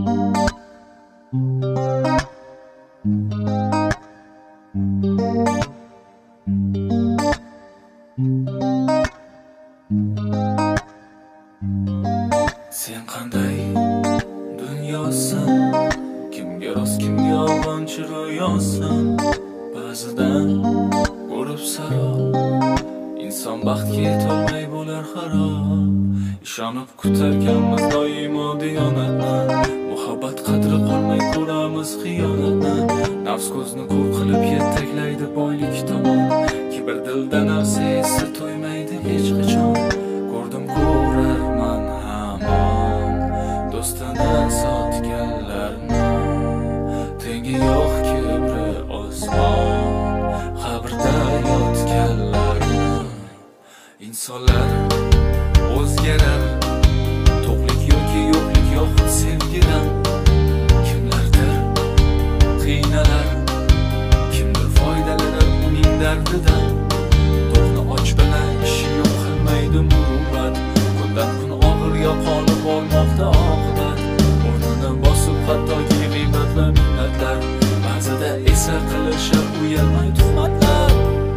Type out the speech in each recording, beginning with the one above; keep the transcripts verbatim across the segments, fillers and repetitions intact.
Sen qanday dunyosan, kimga rost kimga yolg'onchi ro'yosan. Ba'zida urib sarob, inson baxtga yetolmay bo'lar xarob. Ishonib kutarkanmiz doimo diyonatni, muhabbat qadri qolmay ko'ramiz xiyonatni. Nafs ko'zni ko'r qilib yetaklaydi boylik tomon, kibr dilda narsa esa to'ymaydi hech qachon. Ko'rdim ko'rarman hamon do'stini sotganlarni, tengi yo'q kibri osmon, qabrda yotganlarni. Insonlar o'zgarar, to'qlik yoki yo'qlik yoxud sevgidan. Kimlardir qiynalar, kimdir foydalanar uning dardidan. To'qni och bilan ishi yo'q qilmaydi muruvvat, kundan kun og'ir yo'qolib bormoqda oqibat. O'rnini bosib hattoki g'iybat va minnatlar, ba'zida esa qilishar uyalmay tuhmatlar.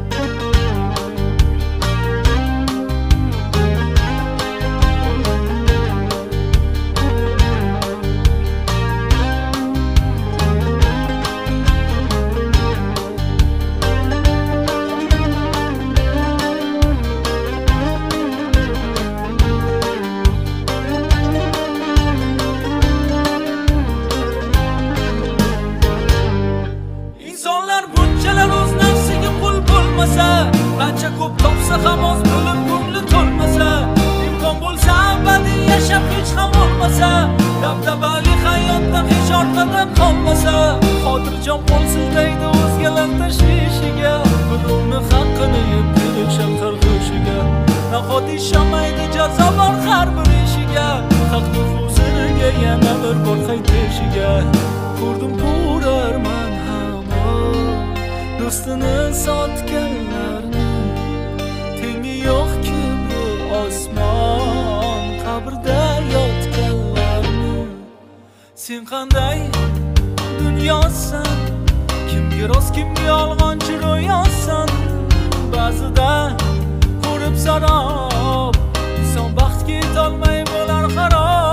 Qancha ko'p topsa ham oz bo'lib ko'ngli to'lmasa, imkon bo'lsa abadiy yashab hech ham olmasa, dabdabali hayotda hech orqada qolmasa, xotirjam bo'lsizlaydi o'zgalar tashvishiga, birovni haqqini yeb berishar qarg'ishiga. Nahot ishomaydi jazo bor har bir ishiga, haqni huzuriga yana bir bor qaytishiga. Ko'rdim ko'rarman hamon do'stini sotganlarni, tengi yo'q kibri osmon, qabrda yotganlarni. Sen qanday dunyosan, kimga rost kimga yolg'onchi ro'yosan. Ba'zida ko'rib sarob, inson baxtga yetolmay bo'lar xarob.